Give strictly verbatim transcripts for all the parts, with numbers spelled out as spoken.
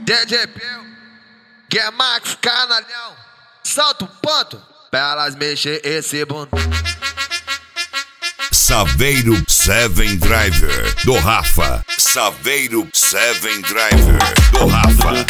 D J Pel, Guemax, canalhão, solta um ponto pra elas mexer esse bundo. Saveiro Seven Driver do Rafa. Saveiro Seven Driver do Rafa.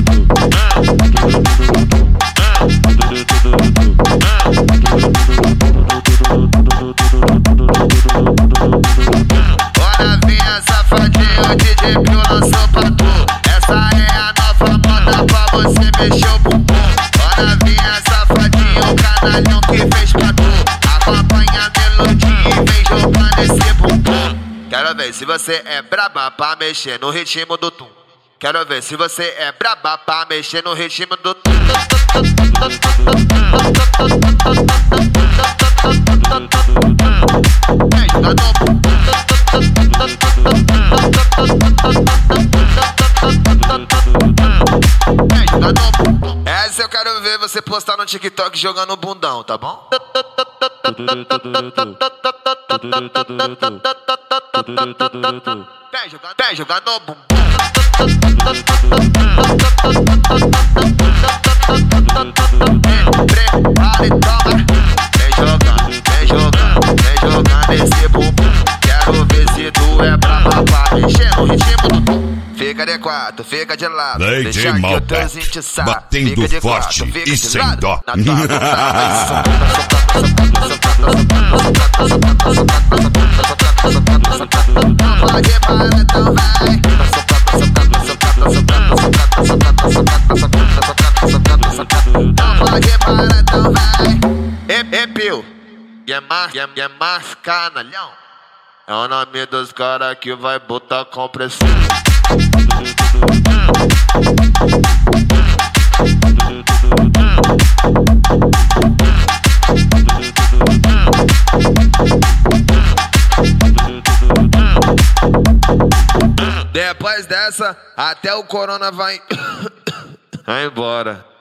Bora vinha safadinho, o D J Pel lançou pra tu. Essa é a nova moda pra você mexer o bumbum. Bora vinha safadinho, o canalhão que fez pra tu. Acompanha a melodia e vem jogando esse bumbum. Quero ver se você é braba pra mexer no ritmo do tum. Quero ver se você é braba pra mexer no ritmo do tum. Vem jogando essa eu quero ver você postar no TikTok jogando bundão, tá bom? Vem jogando, vem jogando bumbum. Prepara e toma. Vem jogando, vem jogando, vem jogando esse bumbum. Quero ver se tu é brava pra mexer no ritmo do tum. Fica de quatro, fica de lado. D J Malbec, batendo fica forte quatro, fica e de sem lado. dó. Na tua bunda não pode parar, então vai. Não pode parar, então vai. E, e Pio, Guemax, canalhão, é o nome dos caras que vai botar compressão. Depois dessa, até o corona vai vai embora.